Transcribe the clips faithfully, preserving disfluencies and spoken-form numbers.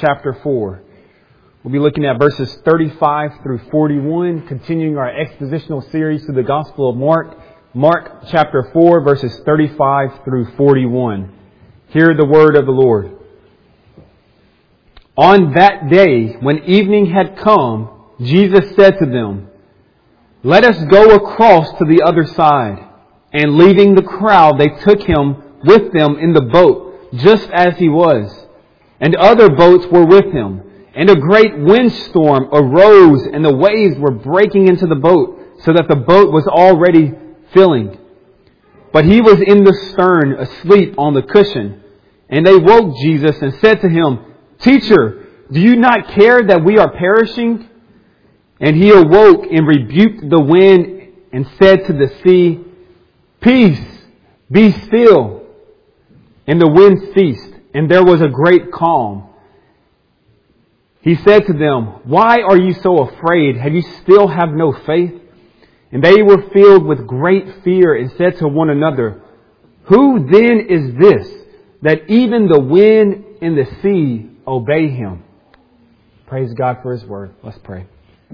chapter four. We'll be looking at verses thirty-five through forty-one, continuing our expositional series through the Gospel of Mark. Mark chapter four, verses thirty-five through forty-one. Hear the word of the Lord. On that day, when evening had come, Jesus said to them, "Let us go across to the other side." And leaving the crowd, they took him with them in the boat, just as he was. And other boats were with him. And a great windstorm arose, and the waves were breaking into the boat, so that the boat was already filling. But he was in the stern, asleep on the cushion. And they woke Jesus and said to him, "Teacher, do you not care that we are perishing?" And he awoke and rebuked the wind and said to the sea, "Peace, be still." And the wind ceased, and there was a great calm. He said to them, "Why are you so afraid? Have you still have no faith?" And they were filled with great fear and said to one another, "Who then is this, that even the wind and the sea obey him?" Praise God for His word. Let's pray.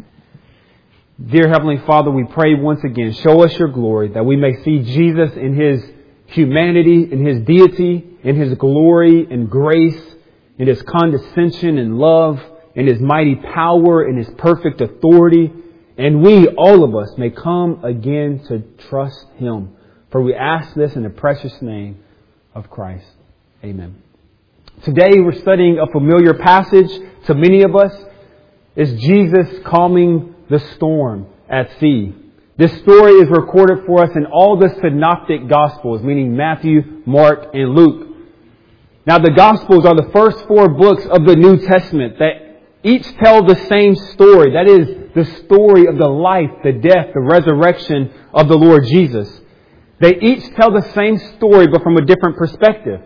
Dear Heavenly Father, we pray once again, show us your glory, that we may see Jesus in His humanity, in His deity, in His glory and grace, in His condescension and love, in His mighty power, in His perfect authority. And we, all of us, may come again to trust Him. For we ask this in the precious name of Christ. Amen. Today we're studying a familiar passage to many of us. Is Jesus calming the storm at sea. This story is recorded for us in all the synoptic Gospels, meaning Matthew, Mark, and Luke. Now the Gospels are the first four books of the New Testament that each tell the same story. That is the story of the life, the death, the resurrection of the Lord Jesus. They each tell the same story, but from a different perspective.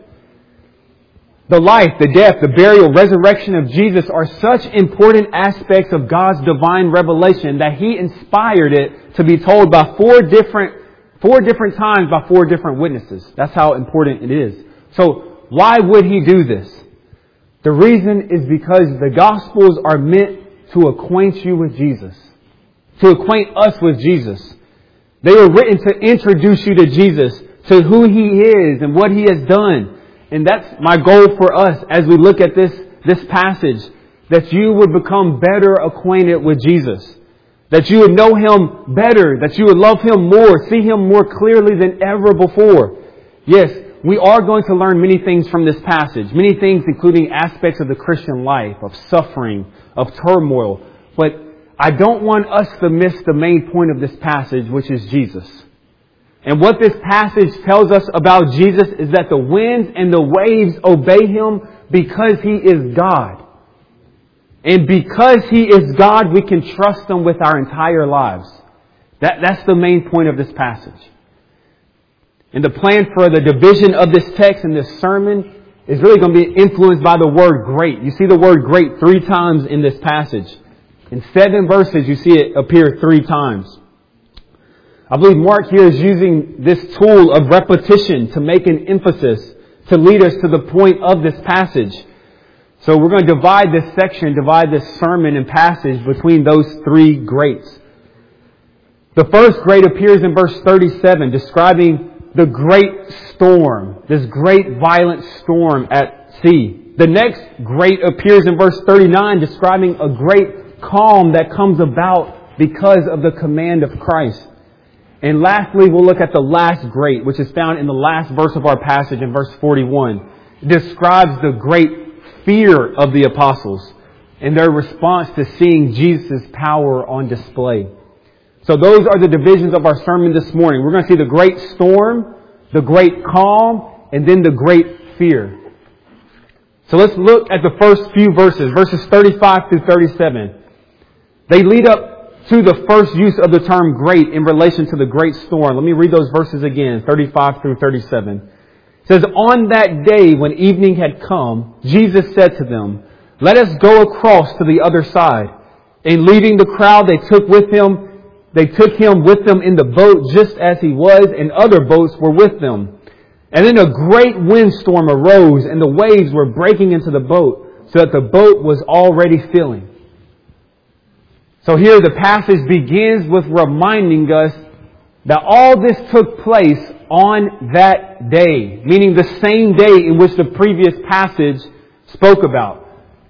The life, the death, the burial, resurrection of Jesus are such important aspects of God's divine revelation that He inspired it to be told by four different, four different times by four different witnesses. That's how important it is. So why would He do this? The reason is because the Gospels are meant to acquaint you with Jesus. To acquaint us with Jesus. They were written to introduce you to Jesus, to who He is and what He has done. And that's my goal for us as we look at this, this passage, that you would become better acquainted with Jesus. That you would know Him better, that you would love Him more, see Him more clearly than ever before. Yes, we are going to learn many things from this passage, many things including aspects of the Christian life, of suffering, of turmoil. But I don't want us to miss the main point of this passage, which is Jesus. And what this passage tells us about Jesus is that the winds and the waves obey Him because He is God. And because He is God, we can trust Him with our entire lives. That, that's the main point of this passage. And the plan for the division of this text and this sermon is really going to be influenced by the word great. You see the word great three times in this passage. In seven verses, you see it appear three times. I believe Mark here is using this tool of repetition to make an emphasis, to lead us to the point of this passage. So we're going to divide this section, divide this sermon and passage between those three greats. The first great appears in verse thirty-seven, describing the great storm, this great violent storm at sea. The next great appears in verse thirty-nine, describing a great calm that comes about because of the command of Christ. And lastly, we'll look at the last great, which is found in the last verse of our passage in verse forty-one. It describes the great fear of the apostles and their response to seeing Jesus' power on display. So those are the divisions of our sermon this morning. We're going to see the great storm, the great calm, and then the great fear. So let's look at the first few verses, verses thirty-five through thirty-seven. They lead up to the first use of the term great in relation to the great storm. Let me read those verses again, thirty-five through thirty-seven. It says, "On that day when evening had come, Jesus said to them, 'Let us go across to the other side.' And leaving the crowd, they took with him, they took him with them in the boat just as he was, and other boats were with them. And then a great windstorm arose, and the waves were breaking into the boat, so that the boat was already filling. So here the passage begins with reminding us that all this took place on that day, meaning the same day in which the previous passage spoke about.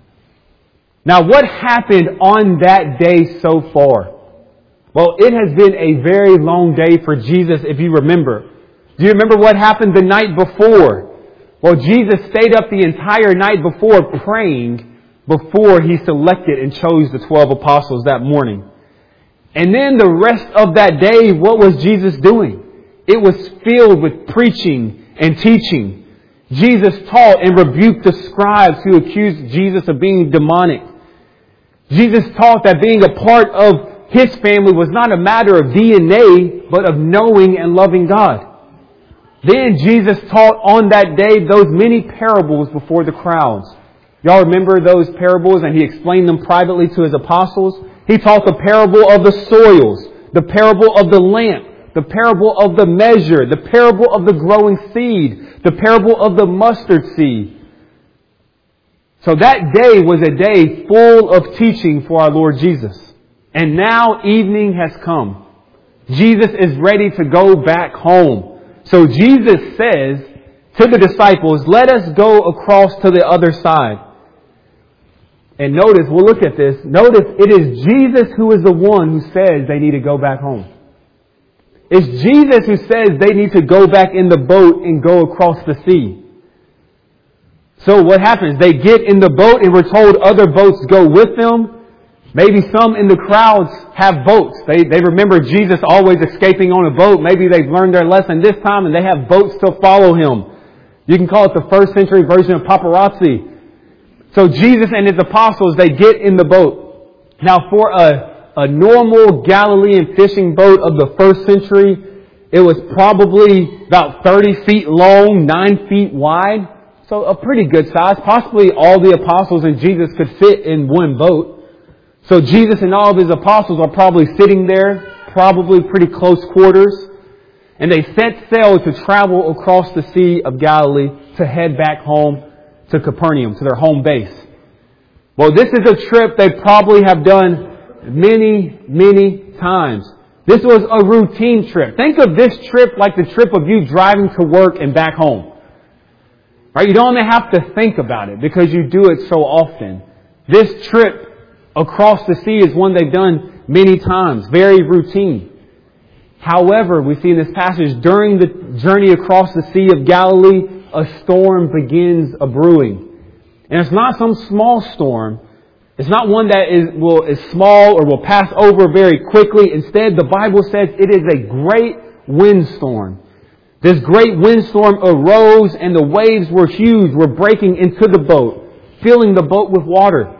Now, what happened on that day so far? Well, it has been a very long day for Jesus, if you remember. Do you remember what happened the night before? Well, Jesus stayed up the entire night before praying before He selected and chose the twelve apostles that morning. And then the rest of that day, what was Jesus doing? It was filled with preaching and teaching. Jesus taught and rebuked the scribes who accused Jesus of being demonic. Jesus taught that being a part of His family was not a matter of D N A, but of knowing and loving God. Then Jesus taught on that day those many parables before the crowds. Y'all remember those parables, and He explained them privately to His apostles? He taught the parable of the soils, the parable of the lamp, the parable of the measure, the parable of the growing seed, the parable of the mustard seed. So that day was a day full of teaching for our Lord Jesus. And now evening has come. Jesus is ready to go back home. So Jesus says to the disciples, let us go across to the other side. And notice, we'll look at this. Notice it is Jesus who is the one who says they need to go back home. It's Jesus who says they need to go back in the boat and go across the sea. So what happens? They get in the boat and we're told other boats go with them. Maybe some in the crowds have boats. They, they remember Jesus always escaping on a boat. Maybe they've learned their lesson this time and they have boats to follow Him. You can call it the first century version of paparazzi. So Jesus and His apostles, they get in the boat. Now for a, a normal Galilean fishing boat of the first century, it was probably about thirty feet long, nine feet wide. So a pretty good size. Possibly all the apostles and Jesus could fit in one boat. So Jesus and all of His apostles are probably sitting there, probably pretty close quarters. And they set sail to travel across the Sea of Galilee to head back home to Capernaum, to their home base. Well, this is a trip they probably have done many, many times. This was a routine trip. Think of this trip like the trip of you driving to work and back home. Right? You don't even have to think about it because you do it so often. This trip across the sea is one they've done many times. Very routine. However, we see in this passage, during the journey across the Sea of Galilee, a storm begins a brewing. And it's not some small storm. It's not one that is, will, is small or will pass over very quickly. Instead, the Bible says it is a great windstorm. This great windstorm arose and the waves were huge, were breaking into the boat, filling the boat with water.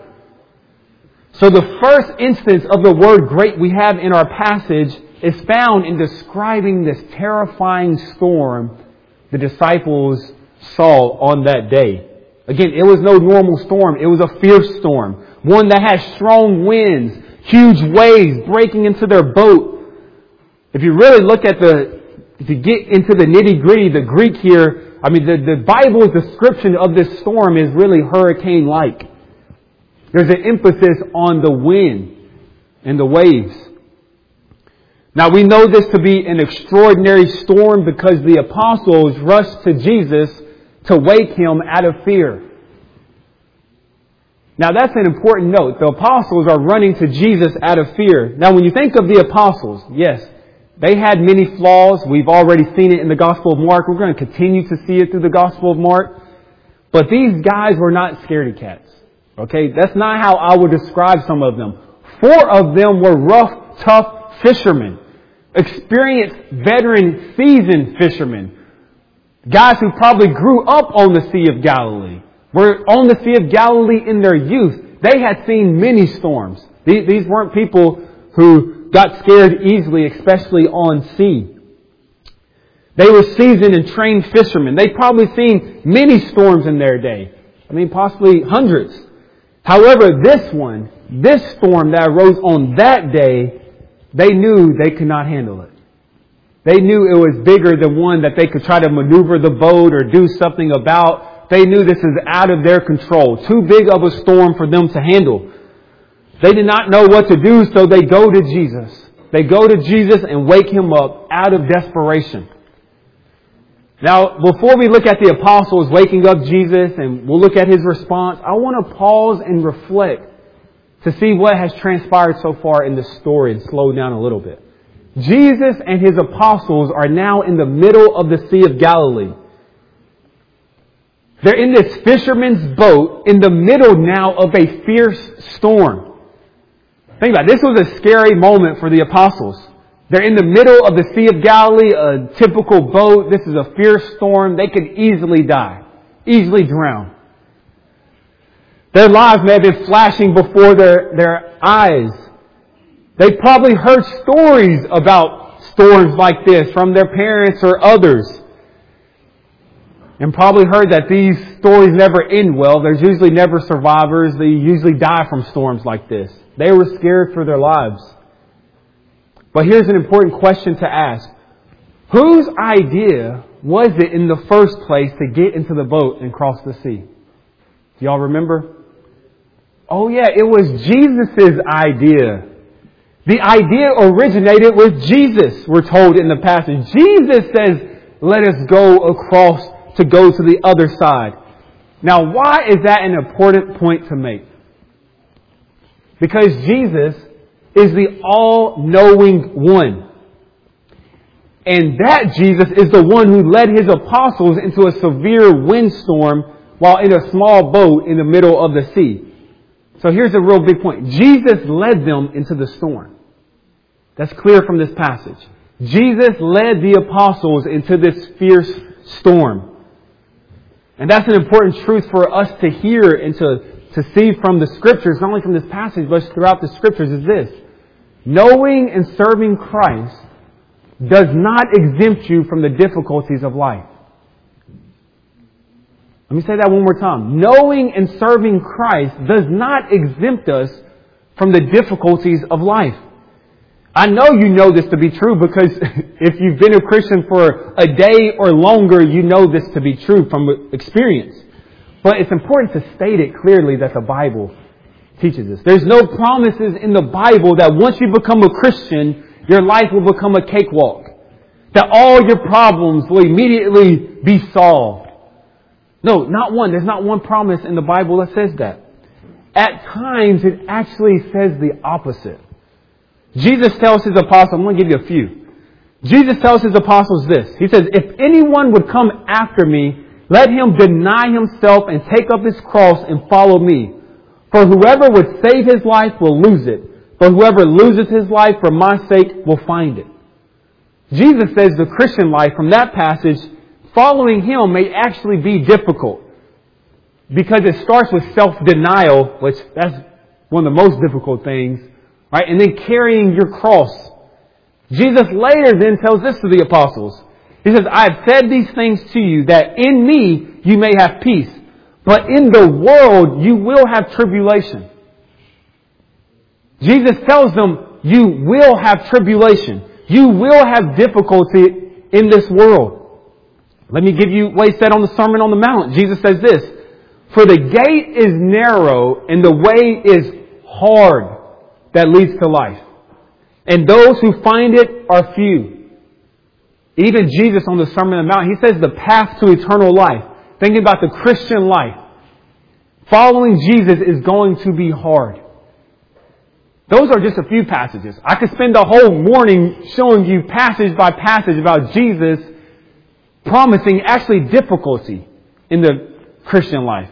So the first instance of the word great we have in our passage is found in describing this terrifying storm the disciples saw on that day. Again, it was no normal storm. It was a fierce storm. One that had strong winds, huge waves breaking into their boat. If you really look at the, if you get into the nitty gritty, the Greek here, I mean, the, the Bible's description of this storm is really hurricane-like. There's an emphasis on the wind and the waves. Now we know this to be an extraordinary storm because the apostles rushed to Jesus to wake Him out of fear. Now that's an important note. The apostles are running to Jesus out of fear. Now when you think of the apostles, yes, they had many flaws. We've already seen it in the Gospel of Mark. We're going to continue to see it through the Gospel of Mark. But these guys were not scaredy cats. Okay, that's not how I would describe some of them. Four of them were rough, tough fishermen. Experienced, veteran, seasoned fishermen. Guys who probably grew up on the Sea of Galilee. Were on the Sea of Galilee in their youth. They had seen many storms. These, these weren't people who got scared easily, especially on sea. They were seasoned and trained fishermen. They'd probably seen many storms in their day. I mean, possibly hundreds. However, this one, this storm that arose on that day, they knew they could not handle it. They knew it was bigger than one that they could try to maneuver the boat or do something about. they knew this is out of their control. Too big of a storm for them to handle. They did not know what to do, so they go to Jesus. They go to Jesus and wake Him up out of desperation. Now, before we look at the apostles waking up Jesus and we'll look at His response, I want to pause and reflect to see what has transpired so far in this story and slow down a little bit. Jesus and His apostles are now in the middle of the Sea of Galilee. They're in this fisherman's boat in the middle now of a fierce storm. Think about it. This was a scary moment for the apostles. They're in the middle of the Sea of Galilee, a typical boat. This is a fierce storm. They could easily die, easily drown. Their lives may have been flashing before their, their eyes. They probably heard stories about storms like this from their parents or others. And probably heard that these stories never end well. There's usually never survivors. They usually die from storms like this. They were scared for their lives. But here's an important question to ask. Whose idea was it in the first place to get into the boat and cross the sea? Do y'all remember? Oh yeah, it was Jesus' idea. The idea originated with Jesus, we're told in the passage. Jesus says, let us go across to go to the other side. Now, why is that an important point to make? Because Jesus is the all-knowing one. And that Jesus is the one who led His apostles into a severe windstorm while in a small boat in the middle of the sea. So here's a real big point. Jesus led them into the storm. That's clear from this passage. Jesus led the apostles into this fierce storm. And that's an important truth for us to hear and to, to see from the Scriptures, not only from this passage, but throughout the Scriptures, is this. Knowing and serving Christ does not exempt you from the difficulties of life. Let me say that one more time. Knowing and serving Christ does not exempt us from the difficulties of life. I know you know this to be true because if you've been a Christian for a day or longer, you know this to be true from experience. But it's important to state it clearly that the Bible teaches us. There's no promises in the Bible that once you become a Christian, your life will become a cakewalk. That all your problems will immediately be solved. No, not one. There's not one promise in the Bible that says that. At times, it actually says the opposite. Jesus tells His apostles, I'm going to give you a few. Jesus tells His apostles this. He says, if anyone would come after me, let him deny himself and take up his cross and follow me. For whoever would save his life will lose it. But whoever loses his life for my sake will find it. Jesus says the Christian life from that passage, following Him may actually be difficult. Because it starts with self-denial, which that's one of the most difficult things. Right? And then carrying your cross. Jesus later then tells this to the apostles. He says, I have said these things to you that in me you may have peace. But in the world you will have tribulation. Jesus tells them, you will have tribulation. You will have difficulty in this world. Let me give you what He said on the Sermon on the Mount. Jesus says this, for the gate is narrow and the way is hard that leads to life. And those who find it are few. Even Jesus on the Sermon on the Mount, He says the path to eternal life. Thinking about the Christian life. Following Jesus is going to be hard. Those are just a few passages. I could spend the whole morning showing you passage by passage about Jesus promising actually difficulty in the Christian life.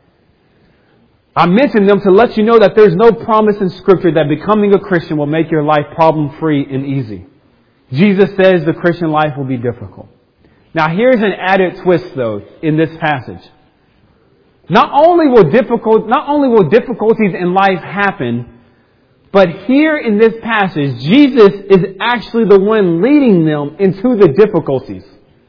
I mentioned them to let you know that there's no promise in Scripture that becoming a Christian will make your life problem-free and easy. Jesus says the Christian life will be difficult. Now here's an added twist though in this passage. Not only will difficult, not only will difficulties in life happen, but here in this passage, Jesus is actually the one leading them into the difficulties.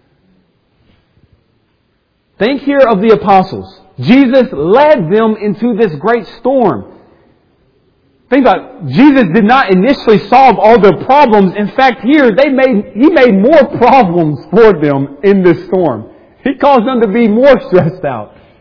Think here of the apostles. Jesus led them into this great storm. Think about it. Jesus did not initially solve all their problems. In fact, here they made He made more problems for them in this storm. He caused them to be more stressed out.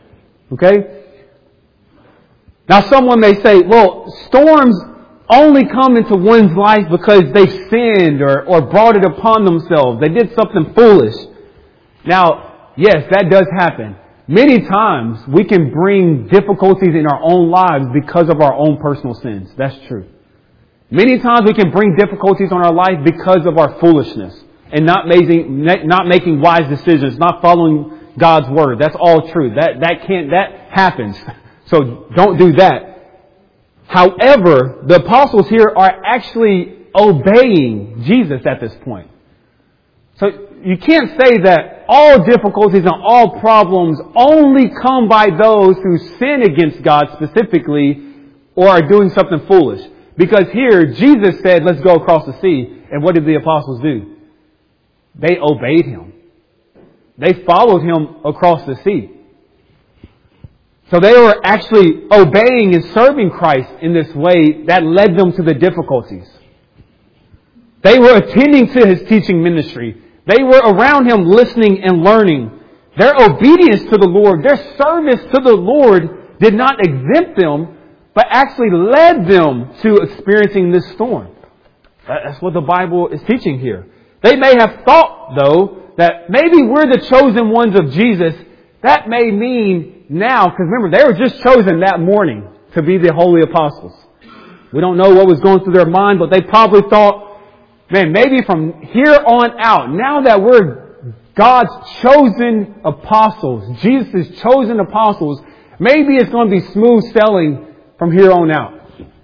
Okay? Now someone may say, well, storms only come into one's life because they sinned or, or brought it upon themselves. They did something foolish. Now, yes, that does happen. Many times we can bring difficulties in our own lives because of our own personal sins. That's true. Many times we can bring difficulties on our life because of our foolishness and not making, not making wise decisions, not following God's word. That's all true. That, that can't, that happens. So don't do that. However, the apostles here are actually obeying Jesus at this point. So you can't say that all difficulties and all problems only come by those who sin against God specifically or are doing something foolish. Because here, Jesus said, let's go across the sea. And what did the apostles do? They obeyed Him. They followed Him across the sea. So they were actually obeying and serving Christ in this way that led them to the difficulties. They were attending to His teaching ministry. They were around Him listening and learning. Their obedience to the Lord, their service to the Lord did not exempt them, but actually led them to experiencing this storm. That's what the Bible is teaching here. They may have thought, though, that maybe we're the chosen ones of Jesus. That may mean now, because remember, they were just chosen that morning to be the holy apostles. We don't know what was going through their mind, but they probably thought, man, maybe from here on out, now that we're God's chosen apostles, Jesus' chosen apostles, maybe it's going to be smooth sailing from here on out.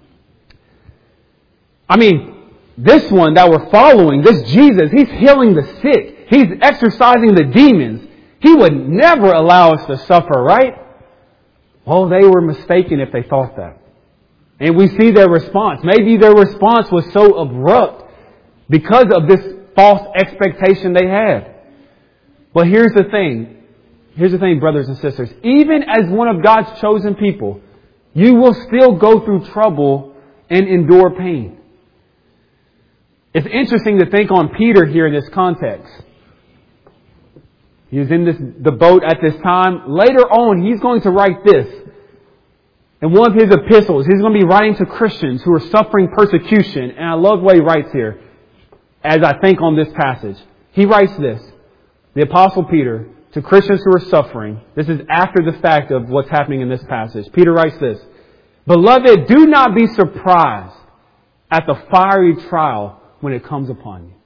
I mean, this one that we're following, this Jesus, He's healing the sick. He's exorcising the demons. He would never allow us to suffer, right? Well, they were mistaken if they thought that. And we see their response. Maybe their response was so abrupt because of this false expectation they had. But here's the thing. Here's the thing, brothers and sisters. Even as one of God's chosen people, you will still go through trouble and endure pain. It's interesting to think on Peter here in this context. He was in this, the boat at this time. Later on, he's going to write this. In one of his epistles, he's going to be writing to Christians who are suffering persecution. And I love what he writes here as I think on this passage. He writes this, the Apostle Peter, to Christians who are suffering. This is after the fact of what's happening in this passage. Peter writes this, "Beloved, do not be surprised at the fiery trial when it comes upon you."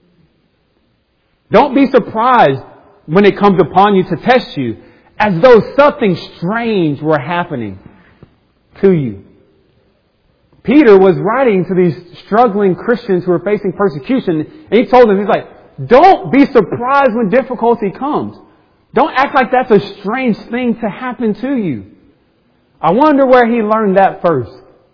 Don't be surprised when it comes upon you to test you, as though something strange were happening to you. Peter was writing to these struggling Christians who were facing persecution, and he told them, he's like, don't be surprised when difficulty comes. Don't act like that's a strange thing to happen to you. I wonder where he learned that first.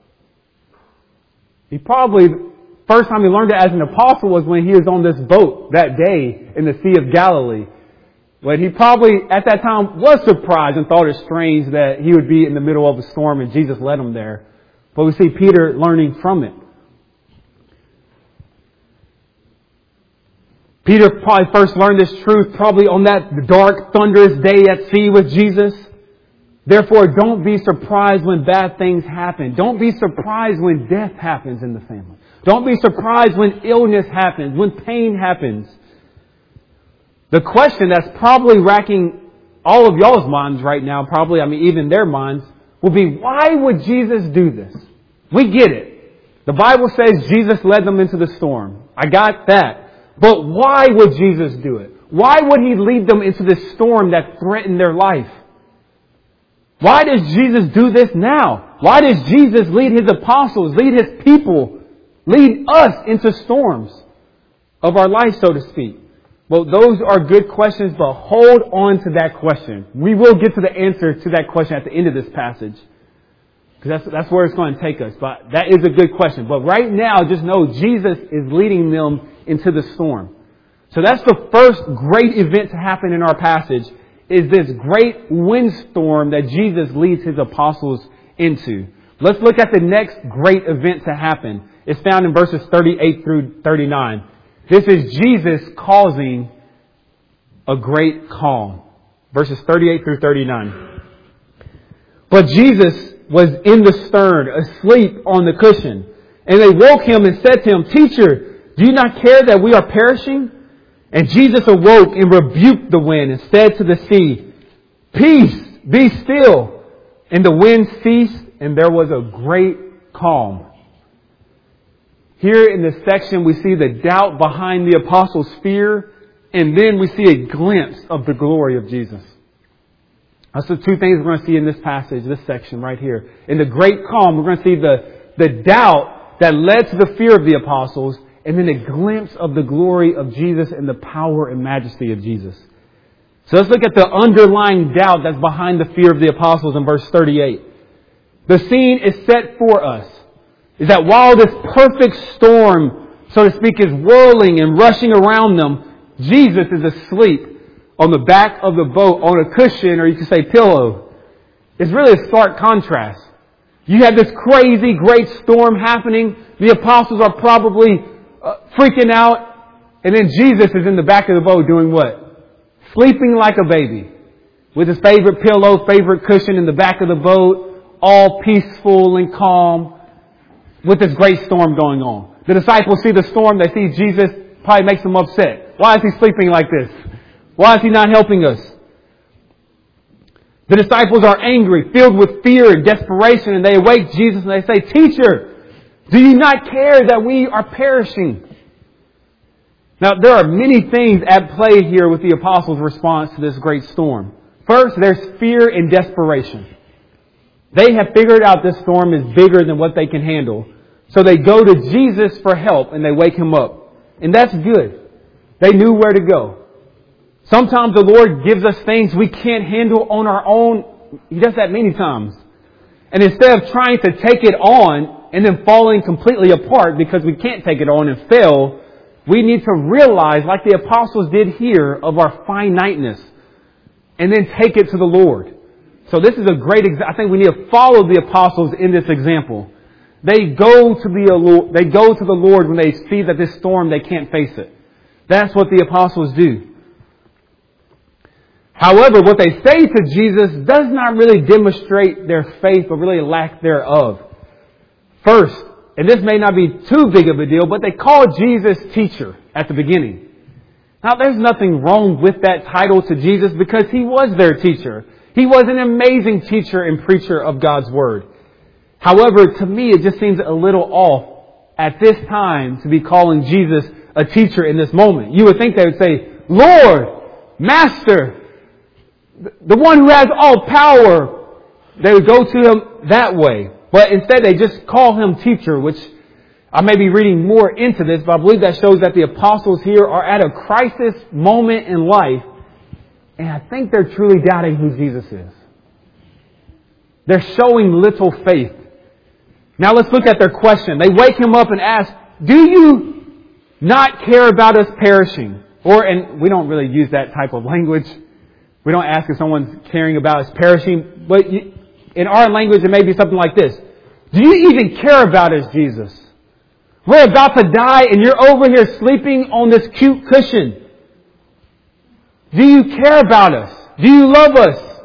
He probably, first time he learned it as an apostle was when he was on this boat that day in the Sea of Galilee. But he probably, at that time, was surprised and thought it strange that he would be in the middle of a storm and Jesus led him there. But we see Peter learning from it. Peter probably first learned this truth probably on that dark, thunderous day at sea with Jesus. Therefore, don't be surprised when bad things happen. Don't be surprised when death happens in the family. Don't be surprised when illness happens, when pain happens. The question that's probably racking all of y'all's minds right now, probably, I mean, even their minds, will be, why would Jesus do this? We get it. The Bible says Jesus led them into the storm. I got that. But why would Jesus do it? Why would He lead them into this storm that threatened their life? Why does Jesus do this now? Why does Jesus lead His apostles, lead His people, lead us into storms of our life, so to speak? Well, those are good questions, but hold on to that question. We will get to the answer to that question at the end of this passage. Because that's, that's where it's going to take us. But that is a good question. But right now, just know Jesus is leading them into the storm. So that's the first great event to happen in our passage, is this great windstorm that Jesus leads His apostles into. Let's look at the next great event to happen. It's found in verses thirty-eight through thirty-nine. This is Jesus causing a great calm. Verses thirty-eight through thirty-nine. But Jesus was in the stern, asleep on the cushion. And they woke him and said to him, Teacher, do you not care that we are perishing? And Jesus awoke and rebuked the wind and said to the sea, Peace, be still. And the wind ceased and there was a great calm. Here in this section we see the doubt behind the apostles' fear, and then we see a glimpse of the glory of Jesus. That's the two things we're going to see in this passage, this section right here. In the great calm, we're going to see the, the doubt that led to the fear of the apostles, and then a glimpse of the glory of Jesus and the power and majesty of Jesus. So let's look at the underlying doubt that's behind the fear of the apostles in verse thirty-eight. The scene is set for us, is that while this perfect storm, so to speak, is whirling and rushing around them, Jesus is asleep on the back of the boat on a cushion, or you could say pillow. It's really a stark contrast. You have this crazy great storm happening. The apostles are probably uh, freaking out. And then Jesus is in the back of the boat doing what? Sleeping like a baby. With his favorite pillow, favorite cushion in the back of the boat. All peaceful and calm. With this great storm going on. The disciples see the storm. They see Jesus. Probably makes them upset. Why is he sleeping like this? Why is he not helping us? The disciples are angry, filled with fear and desperation, and they awake Jesus and they say, Teacher, do you not care that we are perishing? Now, there are many things at play here with the apostles' response to this great storm. First, there's fear and desperation. They have figured out this storm is bigger than what they can handle. So they go to Jesus for help and they wake him up. And that's good. They knew where to go. Sometimes the Lord gives us things we can't handle on our own. He does that many times. And instead of trying to take it on and then falling completely apart because we can't take it on and fail, we need to realize, like the apostles did here, of our finiteness and then take it to the Lord. So this is a great example. I think we need to follow the apostles in this example. They go to the they go to the Lord when they see that this storm, they can't face it. That's what the apostles do. However, what they say to Jesus does not really demonstrate their faith or really lack thereof. First, and this may not be too big of a deal, but they call Jesus teacher at the beginning. Now, there's nothing wrong with that title to Jesus because he was their teacher. He was an amazing teacher and preacher of God's Word. However, to me, it just seems a little off at this time to be calling Jesus a teacher in this moment. You would think they would say, Lord, Master, the one who has all power. They would go to him that way. But instead they just call him teacher, which I may be reading more into this, but I believe that shows that the apostles here are at a crisis moment in life. And I think they're truly doubting who Jesus is. They're showing little faith. Now let's look at their question. They wake him up and ask, do you not care about us perishing? Or, and we don't really use that type of language. We don't ask if someone's caring about us perishing. But in our language, it may be something like this. Do you even care about us, Jesus? We're about to die and you're over here sleeping on this cute cushion. Do you care about us? Do you love us?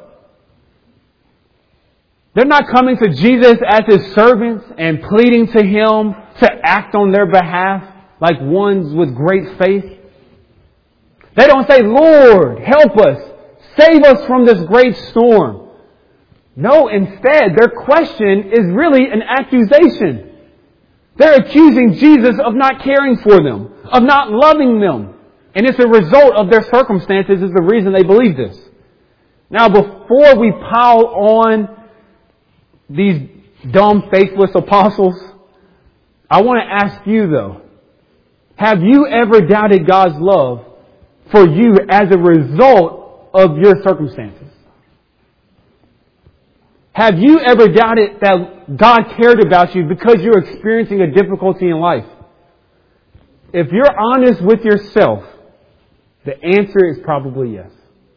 They're not coming to Jesus as his servants and pleading to him to act on their behalf like ones with great faith. They don't say, Lord, help us. Save us from this great storm. No, instead, their question is really an accusation. They're accusing Jesus of not caring for them, of not loving them. And it's a result of their circumstances is the reason they believe this. Now, before we pile on these dumb, faithless apostles, I want to ask you, though, have you ever doubted God's love for you as a result of your circumstances? Have you ever doubted that God cared about you because you're experiencing a difficulty in life? If you're honest with yourself, the answer is probably yes.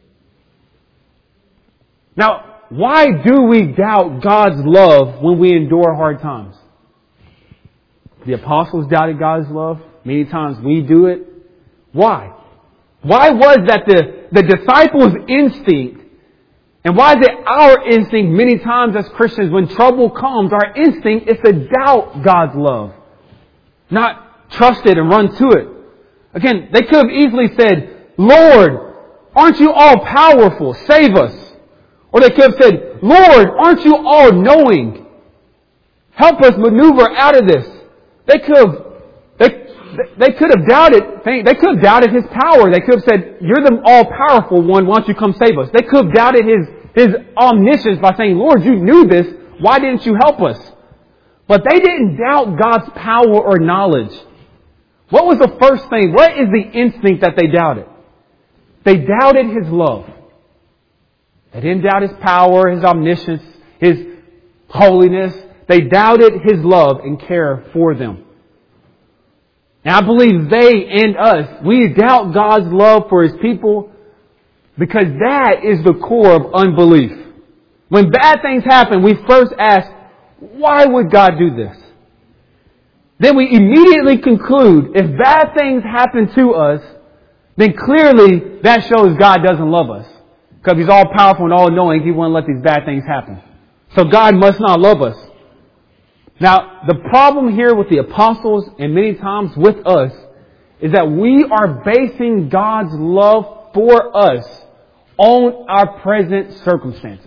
Now, why do we doubt God's love when we endure hard times? The apostles doubted God's love. Many times we do it. Why? Why was that the, the disciples' instinct And why is it our instinct many times as Christians, when trouble comes, our instinct is to doubt God's love, not trust it and run to it. Again, they could have easily said, Lord, aren't you all powerful? Save us. Or they could have said, Lord, aren't you all knowing? Help us maneuver out of this. They could have, they, they could have doubted, they could have doubted His power. They could have said, you're the all-powerful one, why don't you come save us? They could have doubted His, His omniscience by saying, Lord, you knew this, why didn't you help us? But they didn't doubt God's power or knowledge. What was the first thing? What is the instinct that they doubted? They doubted His love. They didn't doubt His power, His omniscience, His holiness. They doubted His love and care for them. And I believe they and us, we doubt God's love for His people because that is the core of unbelief. When bad things happen, we first ask, why would God do this? Then we immediately conclude, if bad things happen to us, then clearly that shows God doesn't love us. Because He's all powerful and all knowing, He won't let these bad things happen. So God must not love us. Now, the problem here with the apostles and many times with us is that we are basing God's love for us on our present circumstances.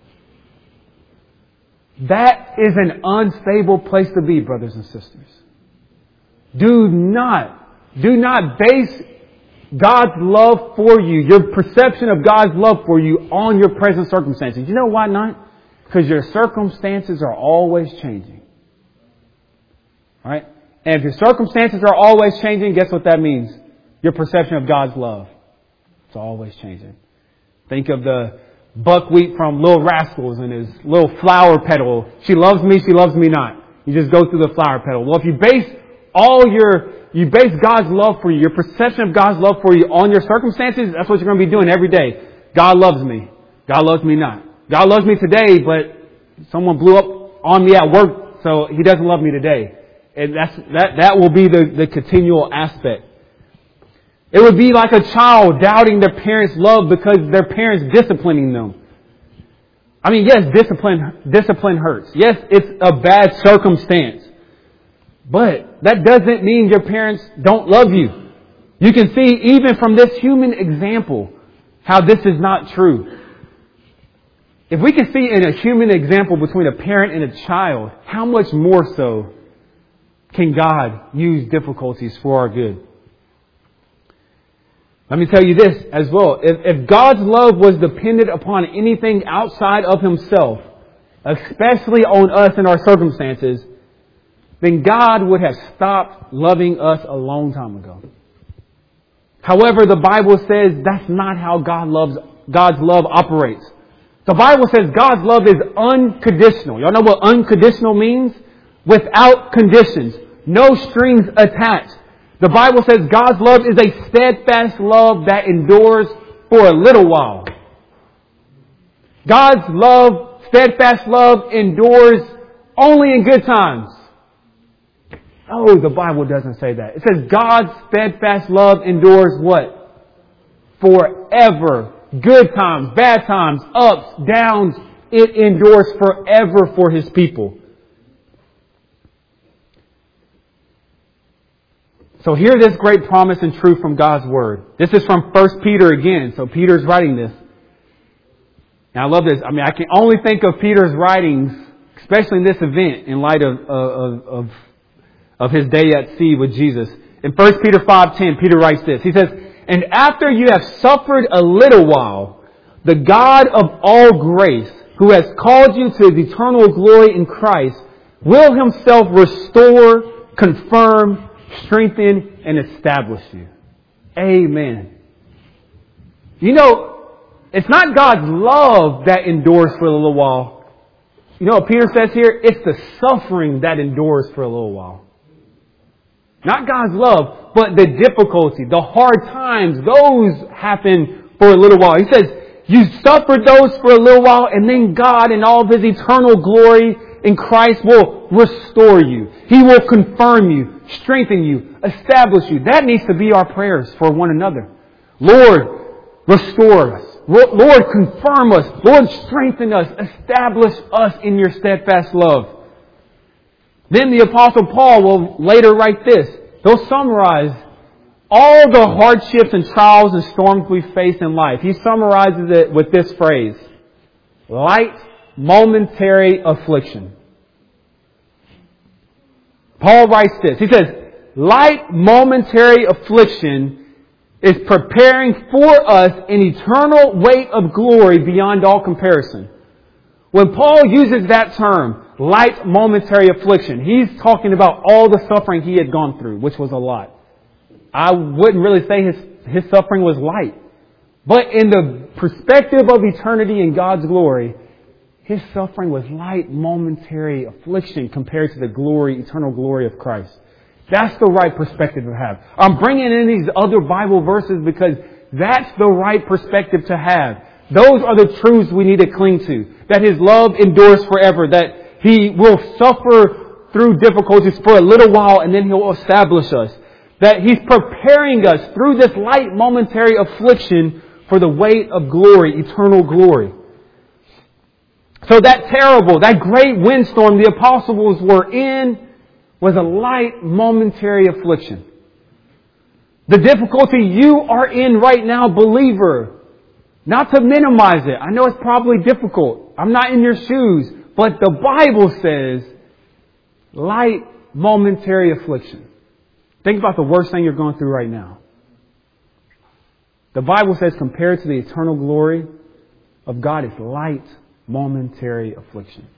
That is an unstable place to be, brothers and sisters. Do not, do not base God's love for you, your perception of God's love for you on your present circumstances. You know why not? Because your circumstances are always changing. All right? And if your circumstances are always changing, guess what that means? Your perception of God's love. It's always changing. Think of the buckwheat from Little Rascals and his little flower petal. She loves me, she loves me not. You just go through the flower petal. Well, if you base all your, you base God's love for you, your perception of God's love for you on your circumstances, that's what you're going to be doing every day. God loves me. God loves me not. God loves me today, but someone blew up on me at work, so He doesn't love me today. And that's, that, that will be the, the continual aspect. It would be like a child doubting their parents' love because their parents disciplining them. I mean, yes, discipline, discipline hurts. Yes, it's a bad circumstance. But that doesn't mean your parents don't love you. You can see even from this human example how this is not true. If we can see in a human example between a parent and a child, how much more so can God use difficulties for our good? Let me tell you this as well. If, if God's love was dependent upon anything outside of Himself, especially on us and our circumstances, then God would have stopped loving us a long time ago. However, the Bible says that's not how God loves, God's love operates. The Bible says God's love is unconditional. Y'all know what unconditional means? Without conditions. No strings attached. The Bible says God's love is a steadfast love that endures for a little while. God's love, steadfast love, endures only in good times. Oh, the Bible doesn't say that. It says God's steadfast love endures what? Forever. Good times, bad times, ups, downs. It endures forever for His people. So hear this great promise and truth from God's Word. This is from First Peter again. So Peter's writing this. And I love this. I mean, I can only think of Peter's writings, especially in this event, in light of, of, of, of his day at sea with Jesus. In First Peter five ten, Peter writes this. He says, "And after you have suffered a little while, the God of all grace, who has called you to His eternal glory in Christ, will Himself restore, confirm, strengthen, and establish you." Amen. You know, it's not God's love that endures for a little while. You know what Peter says here? It's the suffering that endures for a little while. Not God's love, but the difficulty, the hard times, those happen for a little while. He says, you suffered those for a little while, and then God in all of His eternal glory in Christ will restore you. He will confirm you, strengthen you, establish you. That needs to be our prayers for one another. Lord, restore us. Lord, confirm us. Lord, strengthen us. Establish us in your steadfast love. Then the Apostle Paul will later write this. He'll summarize all the hardships and trials and storms we face in life. He summarizes it with this phrase: light, momentary affliction. Paul writes this. He says, light, momentary affliction is preparing for us an eternal weight of glory beyond all comparison. When Paul uses that term, light, momentary affliction, he's talking about all the suffering he had gone through, which was a lot. I wouldn't really say his, his suffering was light. But in the perspective of eternity and God's glory, his suffering was light, momentary affliction compared to the glory, eternal glory of Christ. That's the right perspective to have. I'm bringing in these other Bible verses because that's the right perspective to have. Those are the truths we need to cling to. That His love endures forever. That He will suffer through difficulties for a little while and then He'll establish us. That He's preparing us through this light momentary affliction for the weight of glory, eternal glory. So that terrible, that great windstorm the apostles were in was a light momentary affliction. The difficulty you are in right now, believer, not to minimize it. I know it's probably difficult. I'm not in your shoes. But the Bible says light momentary affliction. Think about the worst thing you're going through right now. The Bible says compared to the eternal glory of God, it's light momentary affliction.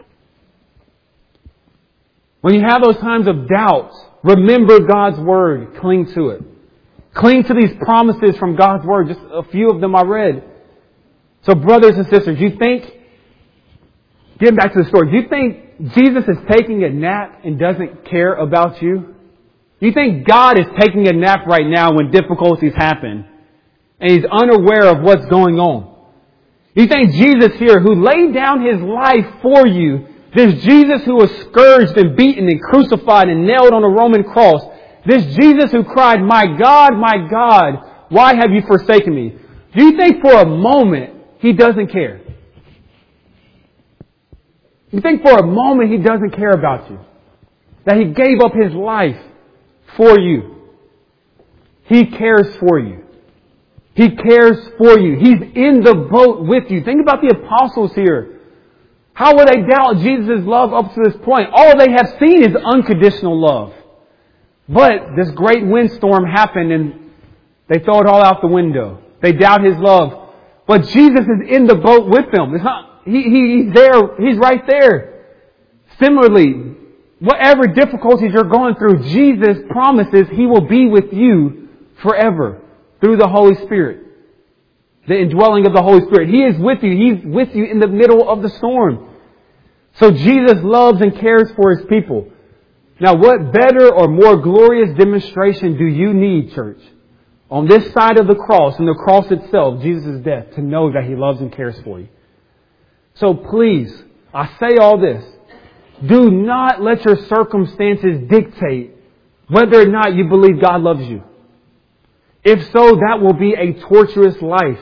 When you have those times of doubt, remember God's Word. Cling to it. Cling to these promises from God's Word. Just a few of them I read. So brothers and sisters, do you think, getting back to the story, do you think Jesus is taking a nap and doesn't care about you? Do you think God is taking a nap right now when difficulties happen and He's unaware of what's going on? Do you think Jesus here, who laid down His life for you, this Jesus who was scourged and beaten and crucified and nailed on a Roman cross, this Jesus who cried, "My God, my God, why have you forsaken me?" Do you think for a moment He doesn't care? You think for a moment He doesn't care about you? That He gave up His life for you. He cares for you. He cares for you. He's in the boat with you. Think about the apostles here. How would they doubt Jesus' love up to this point? All they have seen is unconditional love. But this great windstorm happened and they throw it all out the window. They doubt His love. But Jesus is in the boat with them. It's not, he, he, he's there. He's right there. Similarly, whatever difficulties you're going through, Jesus promises He will be with you forever through the Holy Spirit. The indwelling of the Holy Spirit. He is with you. He's with you in the middle of the storm. So Jesus loves and cares for His people. Now, what better or more glorious demonstration do you need, church? On this side of the cross, and the cross itself, Jesus' death, to know that He loves and cares for you. So please, I say all this. Do not let your circumstances dictate whether or not you believe God loves you. If so, that will be a torturous life.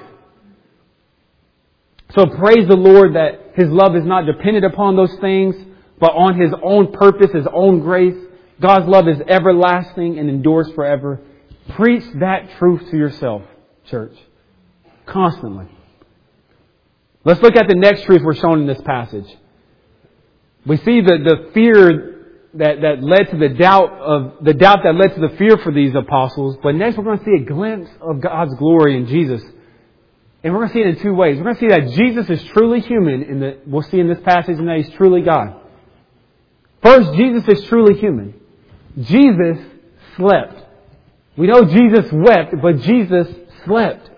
So praise the Lord that His love is not dependent upon those things, but on His own purpose, His own grace. God's love is everlasting and endures forever. Preach that truth to yourself, church. Constantly. Let's look at the next truth we're shown in this passage. We see the, the fear that, that led to the doubt of the doubt that led to the fear for these apostles. But next we're going to see a glimpse of God's glory in Jesus. And we're going to see it in two ways. We're going to see that Jesus is truly human. In the, we'll see in this passage and that He's truly God. First, Jesus is truly human. Jesus slept. We know Jesus wept, but Jesus slept.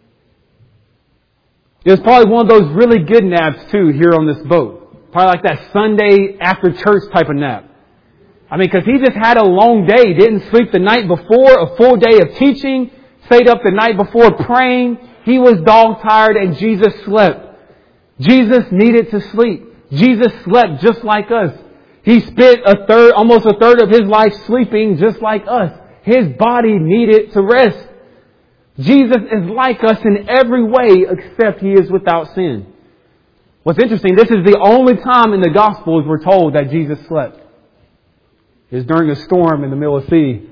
It was probably one of those really good naps too here on this boat. Probably like that Sunday after church type of nap. I mean, because He just had a long day. Didn't sleep the night before, a full day of teaching. Stayed up the night before praying. He was dog tired and Jesus slept. Jesus needed to sleep. Jesus slept just like us. He spent a third, almost a third of His life sleeping just like us. His body needed to rest. Jesus is like us in every way except He is without sin. What's interesting, this is the only time in the Gospels we're told that Jesus slept. It was during a storm in the middle of the sea.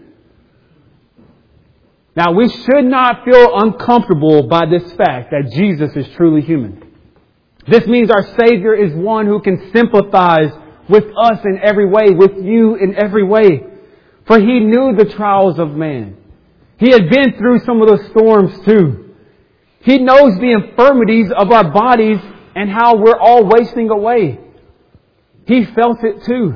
Now, we should not feel uncomfortable by this fact that Jesus is truly human. This means our Savior is one who can sympathize with us in every way, with you in every way. For He knew the trials of man. He had been through some of those storms too. He knows the infirmities of our bodies and how we're all wasting away. He felt it too.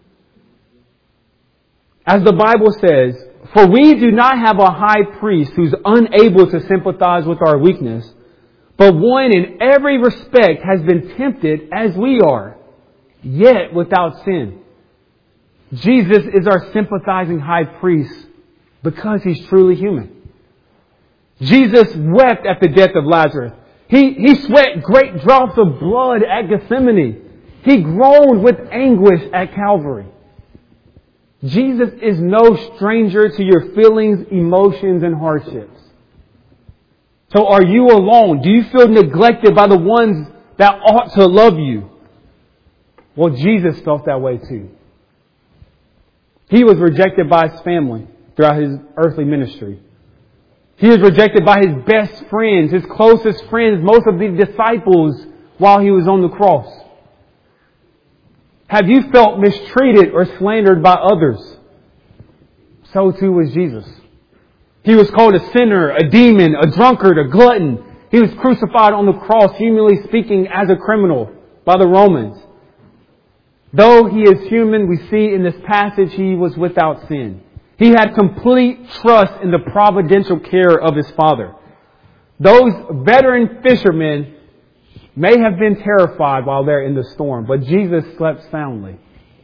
As the Bible says, for we do not have a high priest who's unable to sympathize with our weakness, but one in every respect has been tempted as we are, yet without sin. Jesus is our sympathizing high priest because He's truly human. Jesus wept at the death of Lazarus. He, he sweat great drops of blood at Gethsemane. He groaned with anguish at Calvary. Jesus is no stranger to your feelings, emotions, and hardships. So are you alone? Do you feel neglected by the ones that ought to love you? Well, Jesus felt that way too. He was rejected by His family throughout His earthly ministry. He was rejected by His best friends, His closest friends, most of the disciples while He was on the cross. Have you felt mistreated or slandered by others? So too was Jesus. He was called a sinner, a demon, a drunkard, a glutton. He was crucified on the cross, humanly speaking, as a criminal by the Romans. Though He is human, we see in this passage He was without sin. He had complete trust in the providential care of His Father. Those veteran fishermen may have been terrified while they're in the storm, but Jesus slept soundly.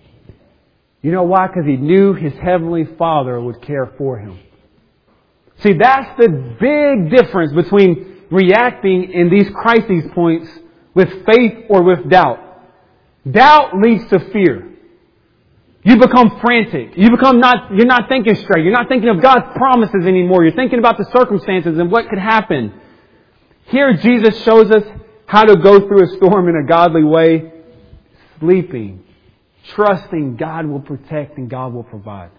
You know why? Because He knew His Heavenly Father would care for Him. See, that's the big difference between reacting in these crisis points with faith or with doubt. Doubt leads to fear. You become frantic. You become not, you're not thinking straight. You're not thinking of God's promises anymore. You're thinking about the circumstances and what could happen. Here Jesus shows us how to go through a storm in a godly way. Sleeping. Trusting God will protect and God will provide.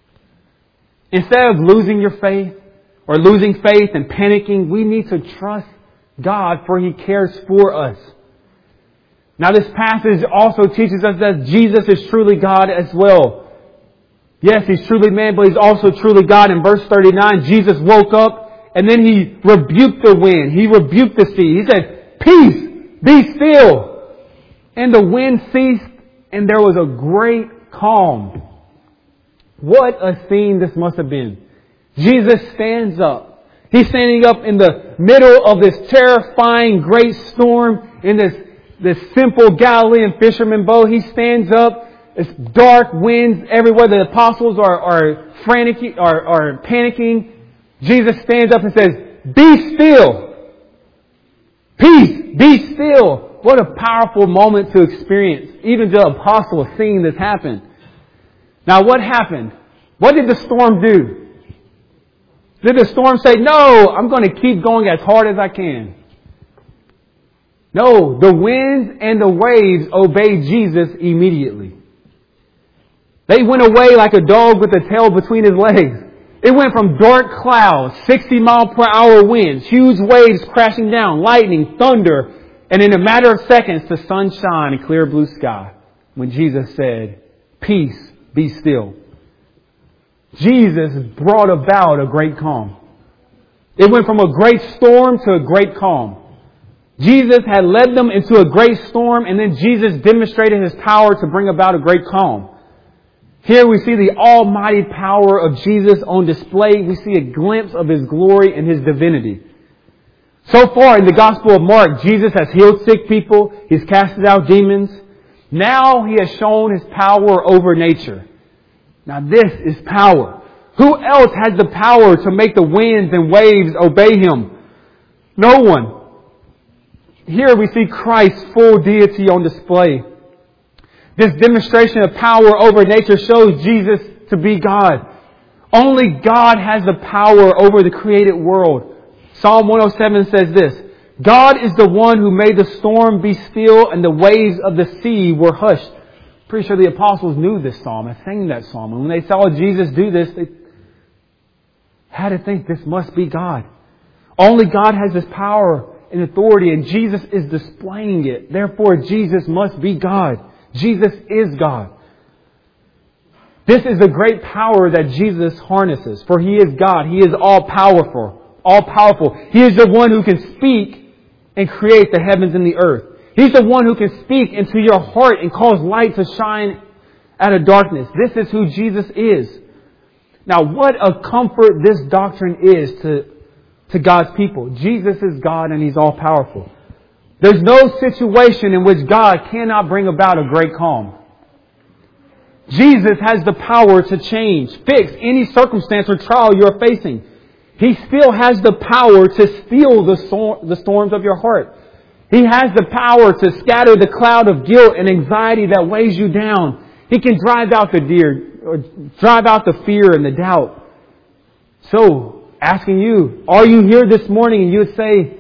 Instead of losing your faith or losing faith and panicking, we need to trust God, for He cares for us. Now this passage also teaches us that Jesus is truly God as well. Yes, He's truly man, but He's also truly God. In verse thirty-nine, Jesus woke up and then He rebuked the wind. He rebuked the sea. He said, "Peace, be still." And the wind ceased and there was a great calm. What a scene this must have been. Jesus stands up. He's standing up in the middle of this terrifying great storm in this This simple Galilean fisherman boat. He stands up. It's dark winds everywhere. The apostles are, are frantic, are, are panicking. Jesus stands up and says, "Be still. Peace, be still." What a powerful moment to experience. Even the apostles seeing this happen. Now what happened? What did the storm do? Did the storm say, "No, I'm going to keep going as hard as I can"? No, the winds and the waves obeyed Jesus immediately. They went away like a dog with a tail between his legs. It went from dark clouds, sixty mile per hour winds, huge waves crashing down, lightning, thunder, and in a matter of seconds to sunshine and clear blue sky when Jesus said, "Peace, be still." Jesus brought about a great calm. It went from a great storm to a great calm. Jesus had led them into a great storm, and then Jesus demonstrated His power to bring about a great calm. Here we see the almighty power of Jesus on display. We see a glimpse of His glory and His divinity. So far in the Gospel of Mark, Jesus has healed sick people. He's casted out demons. Now He has shown His power over nature. Now this is power. Who else has the power to make the winds and waves obey Him? No one. Here we see Christ's full deity on display. This demonstration of power over nature shows Jesus to be God. Only God has the power over the created world, Psalm one oh seven says this, God is the one who made the storm be still and the waves of the sea were hushed. Pretty sure the apostles knew this psalm and sang that psalm. And when they saw Jesus do this, they had to think this must be God. Only God has this power and authority, and Jesus is displaying it. Therefore, Jesus must be God. Jesus is God. This is the great power that Jesus harnesses, for He is God. He is all powerful. All powerful. He is the one who can speak and create the heavens and the earth. He's the one who can speak into your heart and cause light to shine out of darkness. This is who Jesus is. Now, what a comfort this doctrine is to, to God's people. Jesus is God and He's all powerful. There's no situation in which God cannot bring about a great calm. Jesus has the power to change, fix any circumstance or trial you're facing. He still has the power to still the, storm, the storms of your heart. He has the power to scatter the cloud of guilt and anxiety that weighs you down. He can drive out the deer, or drive out the fear and the doubt. So, asking you, are you here this morning and you would say,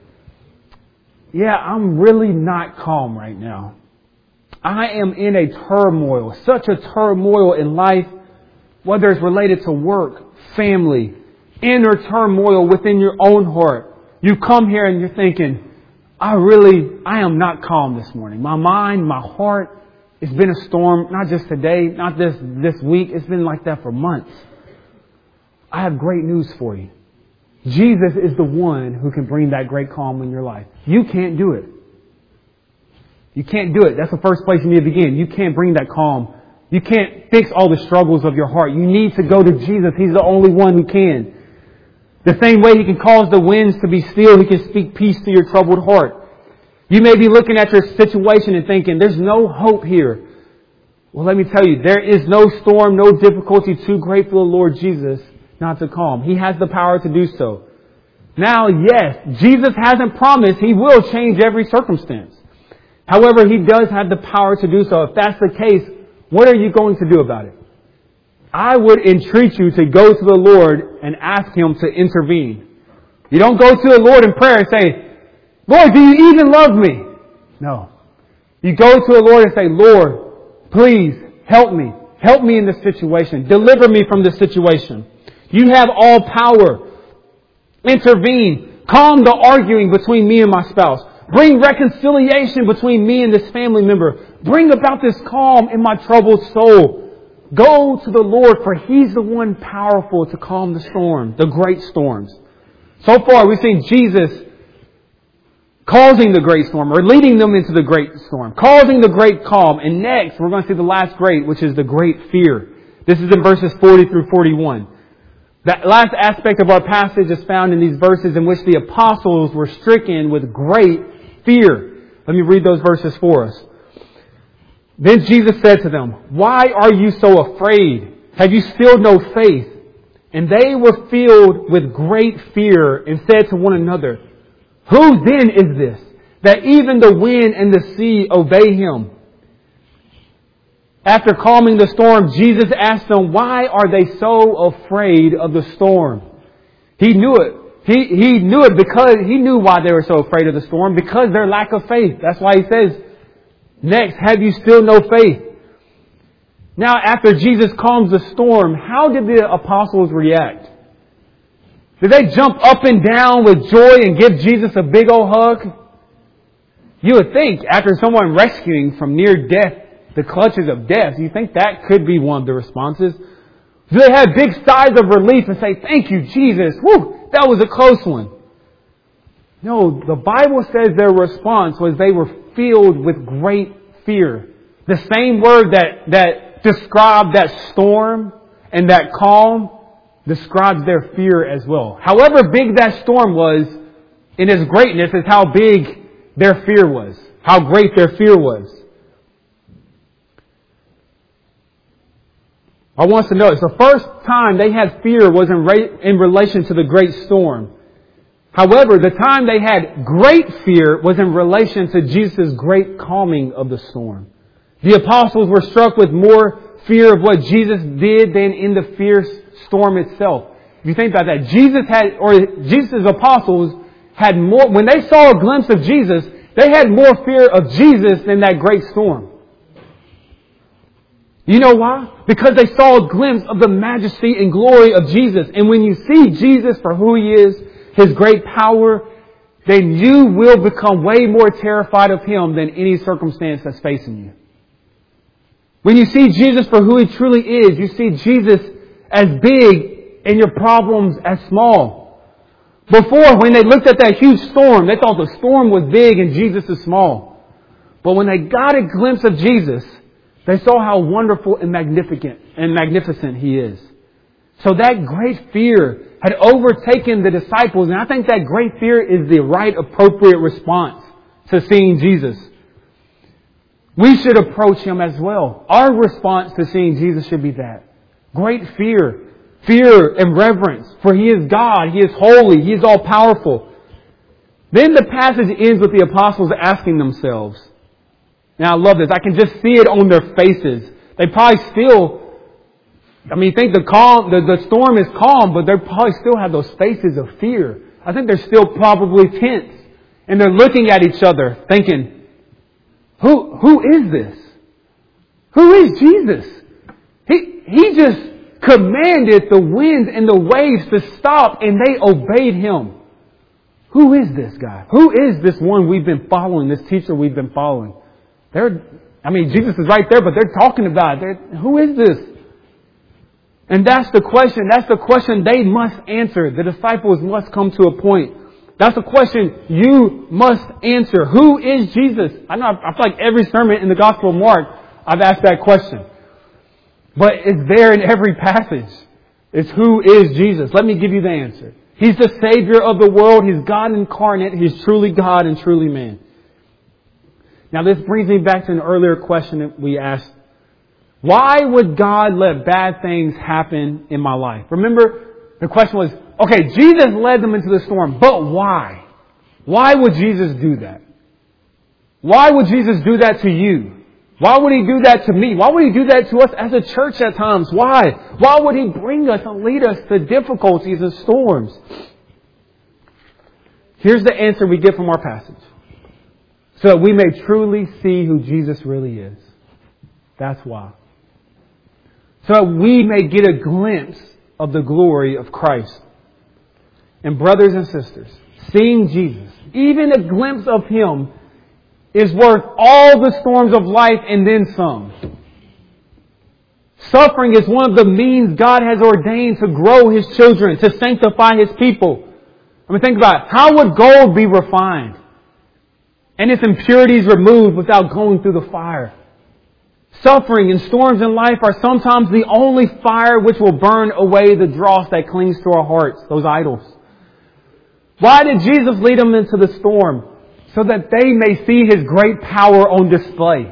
yeah, I'm really not calm right now. I am in a turmoil, such a turmoil in life, whether it's related to work, family, inner turmoil within your own heart. You come here and you're thinking, I really, I am not calm this morning. My mind, my heart, it's been a storm, not just today, not this, this week. It's been like that for months. I have great news for you. Jesus is the one who can bring that great calm in your life. You can't do it. You can't do it. That's the first place you need to begin. You can't bring that calm. You can't fix all the struggles of your heart. You need to go to Jesus. He's the only one who can. The same way He can cause the winds to be still, He can speak peace to your troubled heart. You may be looking at your situation and thinking, there's no hope here. Well, let me tell you, there is no storm, no difficulty too great for the Lord Jesus not to calm. He has the power to do so. Now, yes, Jesus hasn't promised He will change every circumstance. However, He does have the power to do so. If that's the case, what are you going to do about it? I would entreat you to go to the Lord and ask Him to intervene. You don't go to the Lord in prayer and say, Lord, do you even love me? No. You go to the Lord and say, Lord, please help me. Help me in this situation. Deliver me from this situation. You have all power. Intervene. Calm the arguing between me and my spouse. Bring reconciliation between me and this family member. Bring about this calm in my troubled soul. Go to the Lord, for He's the one powerful to calm the storm, the great storms. So far, we've seen Jesus causing the great storm, or leading them into the great storm, causing the great calm. And next, we're going to see the last great, which is the great fear. This is in verses forty through forty-one. That last aspect of our passage is found in these verses in which the apostles were stricken with great fear. Let me read those verses for us. Then Jesus said to them, "Why are you so afraid? Have you still no faith?" And they were filled with great fear and said to one another, "Who then is this, that even the wind and the sea obey Him?" After calming the storm, Jesus asked them, why are they so afraid of the storm? He knew it. He, he knew it because He knew why they were so afraid of the storm, because their lack of faith. That's why He says, next, have you still no faith? Now, after Jesus calms the storm, how did the apostles react? Did they jump up and down with joy and give Jesus a big old hug? You would think, after someone rescuing from near death, the clutches of death, you think that could be one of the responses. Do they have big sighs of relief and say, "Thank you, Jesus. Whew, that was a close one"? No, the Bible says their response was they were filled with great fear. The same word that, that described that storm and that calm describes their fear as well. However big that storm was, in its greatness is how big their fear was. How great their fear was. I want us to notice the first time they had fear was in, re- in relation to the great storm. However, the time they had great fear was in relation to Jesus' great calming of the storm. The apostles were struck with more fear of what Jesus did than in the fierce storm itself. if you think about that, Jesus had, or Jesus' apostles had more, when they saw a glimpse of Jesus, they had more fear of Jesus than that great storm. You know why? Because they saw a glimpse of the majesty and glory of Jesus. And when you see Jesus for who He is, His great power, then you will become way more terrified of Him than any circumstance that's facing you. When you see Jesus for who He truly is, you see Jesus as big and your problems as small. Before, when they looked at that huge storm, they thought the storm was big and Jesus is small. But when they got a glimpse of Jesus, they saw how wonderful and magnificent and magnificent He is. So that great fear had overtaken the disciples, and I think that great fear is the right appropriate response to seeing Jesus. We should approach Him as well. Our response to seeing Jesus should be that. Great fear. Fear and reverence. For He is God. He is holy. He is all powerful. Then the passage ends with the apostles asking themselves. Now I love this. I can just see it on their faces. They probably still, I mean, think the calm, the, the storm is calm, but they probably still have those faces of fear. I think they're still probably tense. And they're looking at each other thinking, Who, who is this? Who is Jesus? He, he just commanded the winds and the waves to stop and they obeyed Him. Who is this guy? Who is this one we've been following, this teacher we've been following? They're, I mean, Jesus is right there, but they're talking about it. They're, who is this? And that's the question. That's the question they must answer. The disciples must come to a point. That's a question you must answer. Who is Jesus? I know, I feel like every sermon in the Gospel of Mark, I've asked that question. But it's there in every passage. It's who is Jesus? Let me give you the answer. He's the Savior of the world. He's God incarnate. He's truly God and truly man. Now this brings me back to an earlier question that we asked. Why would God let bad things happen in my life? Remember, the question was, okay, Jesus led them into the storm, but why? Why would Jesus do that? Why would Jesus do that to you? Why would He do that to me? Why would He do that to us as a church at times? Why? Why would He bring us and lead us to difficulties and storms? Here's the answer we get from our passage. So that we may truly see who Jesus really is. That's why. So that we may get a glimpse of the glory of Christ. And brothers and sisters, seeing Jesus, even a glimpse of Him, is worth all the storms of life and then some. Suffering is one of the means God has ordained to grow His children, to sanctify His people. I mean, think about it. How would gold be refined and its impurities removed without going through the fire? Suffering and storms in life are sometimes the only fire which will burn away the dross that clings to our hearts, those idols. Why did Jesus lead them into the storm? So that they may see His great power on display.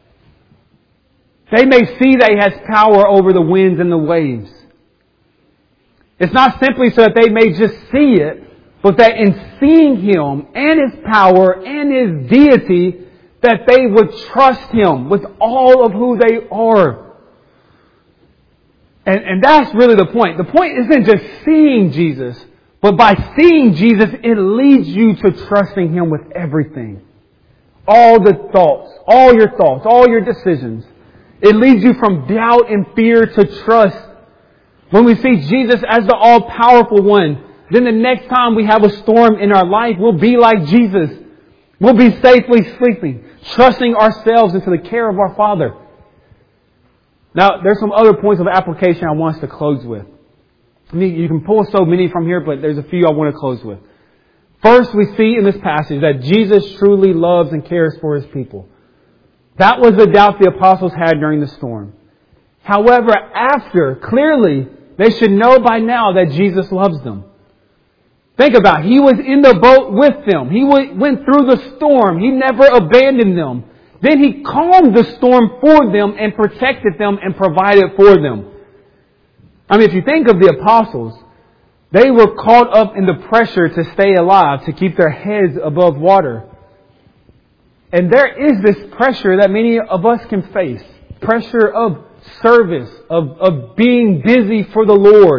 They may see that He has power over the winds and the waves. It's not simply so that they may just see it, but that in seeing Him and His power and His deity, that they would trust Him with all of who they are. And, and that's really the point. The point isn't just seeing Jesus, but by seeing Jesus, it leads you to trusting Him with everything. All the thoughts, all your thoughts, all your decisions. It leads you from doubt and fear to trust. When we see Jesus as the all-powerful one, then the next time we have a storm in our life, we'll be like Jesus. We'll be safely sleeping, trusting ourselves into the care of our Father. Now, there's some other points of application I want us to close with. I mean, you can pull so many from here, but there's a few I want to close with. First, we see in this passage that Jesus truly loves and cares for His people. That was the doubt the apostles had during the storm. However, after, clearly, they should know by now that Jesus loves them. Think about it. He was in the boat with them. He went through the storm. He never abandoned them. Then He calmed the storm for them and protected them and provided for them. I mean, if you think of the apostles, they were caught up in the pressure to stay alive, to keep their heads above water. And there is this pressure that many of us can face. Pressure of service, of, of being busy for the Lord,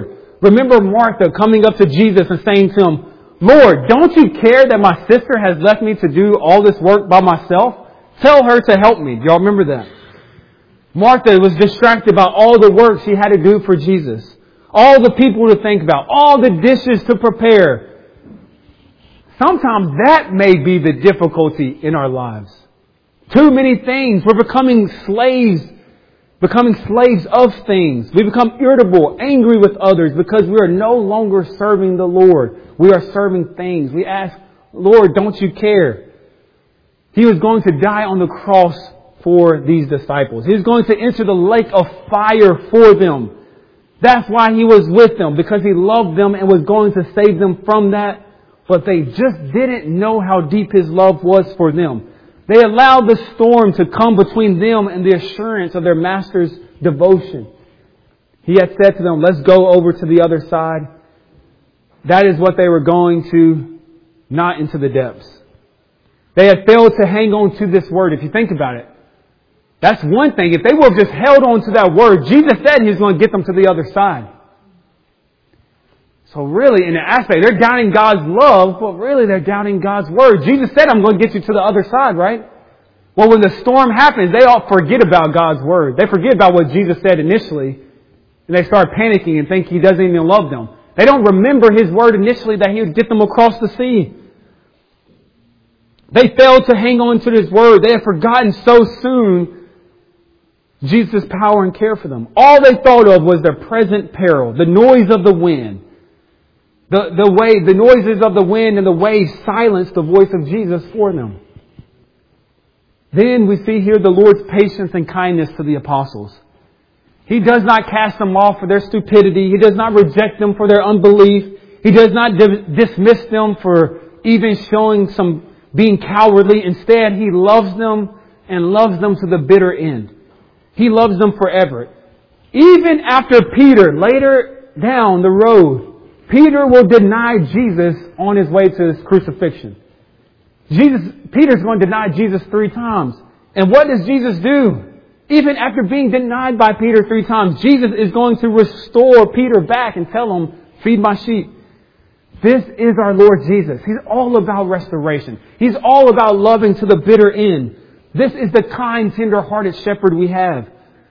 Remember Martha coming up to Jesus and saying to Him, Lord, don't you care that my sister has left me to do all this work by myself? Tell her to help me. Do y'all remember that? Martha was distracted by all the work she had to do for Jesus. All the people to think about. All the dishes to prepare. Sometimes that may be the difficulty in our lives. Too many things. We're becoming slaves. Becoming slaves of things. We become irritable, angry with others because we are no longer serving the Lord. We are serving things. We ask, Lord, don't you care? He was going to die on the cross for these disciples. He was going to enter the lake of fire for them. That's why He was with them, because He loved them and was going to save them from that. But they just didn't know how deep His love was for them. They allowed the storm to come between them and the assurance of their Master's devotion. He had said to them, let's go over to the other side. That is what they were going to, not into the depths. They had failed to hang on to this word. If you think about it, that's one thing. If they would have just held on to that word, Jesus said He was going to get them to the other side. So really, in an aspect, they're doubting God's love, but really they're doubting God's word. Jesus said, I'm going to get you to the other side, right? Well, when the storm happens, they all forget about God's word. They forget about what Jesus said initially, and they start panicking and think He doesn't even love them. They don't remember His word initially that He would get them across the sea. They failed to hang on to His word. They had forgotten so soon Jesus' power and care for them. All they thought of was their present peril, the noise of the wind. The, the wave, the noises of the wind and the waves silenced the voice of Jesus for them. Then we see here the Lord's patience and kindness to the apostles. He does not cast them off for their stupidity. He does not reject them for their unbelief. He does not di- dismiss them for even showing some being cowardly. Instead, He loves them and loves them to the bitter end. He loves them forever. Even after Peter, later down the road, Peter will deny Jesus on his way to his crucifixion. Jesus, Peter's going to deny Jesus three times. And what does Jesus do? Even after being denied by Peter three times, Jesus is going to restore Peter back and tell him, feed my sheep. This is our Lord Jesus. He's all about restoration. He's all about loving to the bitter end. This is the kind, tender-hearted shepherd we have.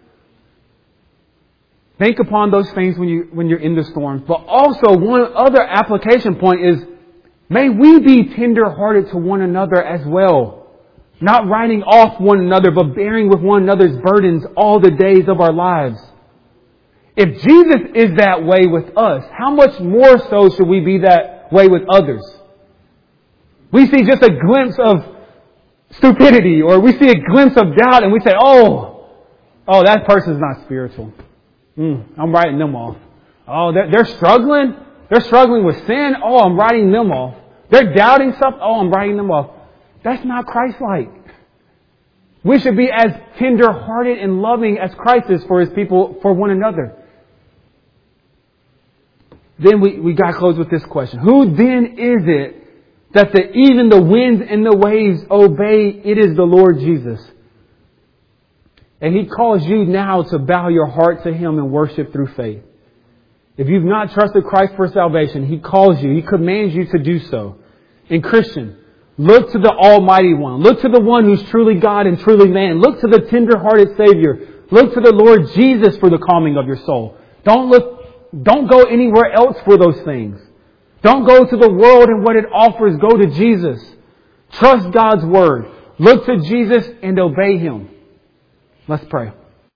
Think upon those things when you when you're in the storm. But also, one other application point is, may we be tender-hearted to one another as well. Not writing off one another, but bearing with one another's burdens all the days of our lives. If Jesus is that way with us, how much more so should we be that way with others? We see just a glimpse of stupidity, or we see a glimpse of doubt, and we say, oh, oh, that person's not spiritual. Mm, I'm writing them off. Oh, they're, they're struggling. They're struggling with sin. Oh, I'm writing them off. They're doubting stuff. Oh, I'm writing them off. That's not Christ-like. We should be as tender-hearted and loving as Christ is for His people, for one another. Then we, we got to close with this question. Who then is it that the, even the winds and the waves obey? It is the Lord Jesus. And He calls you now to bow your heart to Him and worship through faith. If you've not trusted Christ for salvation, He calls you. He commands you to do so. And Christian, look to the Almighty One. Look to the One who's truly God and truly man. Look to the tender-hearted Savior. Look to the Lord Jesus for the calming of your soul. Don't look, don't go anywhere else for those things. Don't go to the world and what it offers. Go to Jesus. Trust God's Word. Look to Jesus and obey Him. Let's pray.